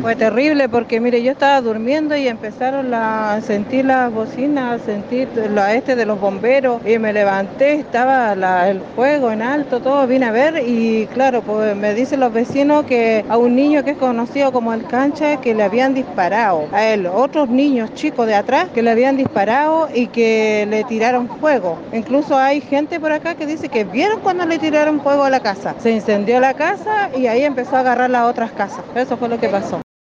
Fue terrible porque, mire, yo estaba durmiendo y empezaron a sentir las bocinas, a sentir de los bomberos y me levanté, estaba el fuego en alto, todo, vine a ver y claro, pues me dicen los vecinos que a un niño que es conocido como el Cancha que le habían disparado, a él, otros niños chicos de atrás que le habían disparado y que le tiraron fuego. Incluso hay gente por acá que dice que vieron cuando le tiraron fuego a la casa. Se incendió la casa y ahí empezó a agarrar las otras casas. Eso fue lo que pasó.